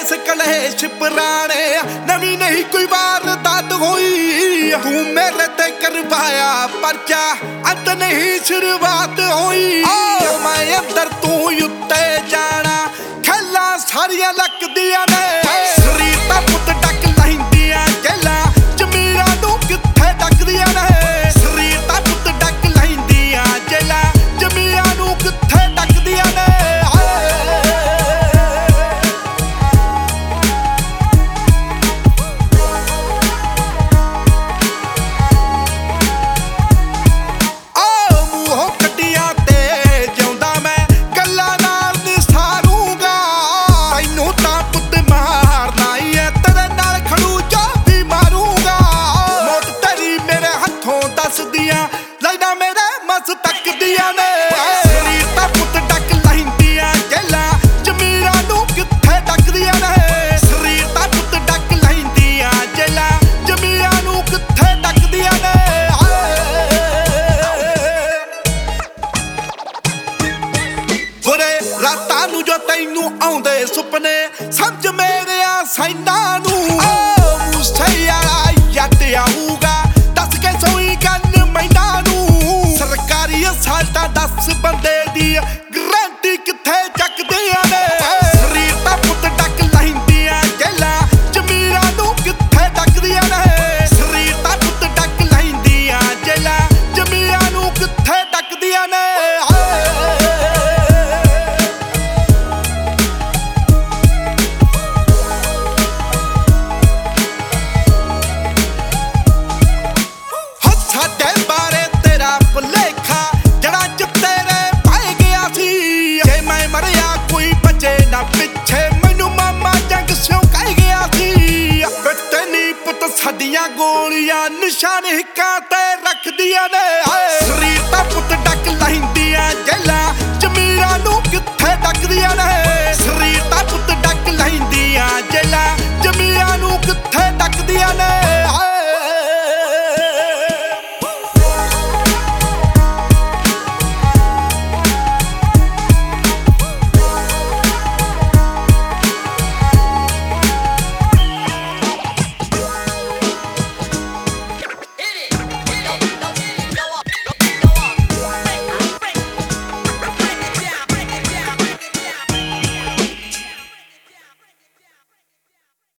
case ਕਲੇਸ਼ ਪੁਰਾਣੇ ਨਵੀਂ नहीं कोई वारदात हुई तू मेरे ते करवाया परचा अंत नहीं शुरुआत हुई मैं अंदर तू उत्ते जाना खेला सारिया लकदियां ने शरीर दा पुत डक लहिंदियां जेला जमीरा नू किथे डकदियां ने शरीर दा पुत डक लहिंदियां जेला जमीरा नू किथे डकदियां ने आउंदे सुपने समझ मेरे सैना नू मूसे वाला यट आऊगा दस के सोई गल मैना नू सरकारी साल्टा 10 बंदे दी गारंटी किथे चकदियां ने शरीर दा पुत डक लहिंदियां जेला जमीरा नू किथे डकदियां ने शरीर दा पुत डक लहिंदियां जेला जमीरा नू किथे डकदियां ने साडियां गोलियां निशान हिक्कां ते रखदियां ने शरीर दा पुत डक लहिंदियां जेला जमीरा नू किथे डकदियां ने शरीर दा पुत डक लहिंदियां जेला जमीरा नू किथे डकदियां ने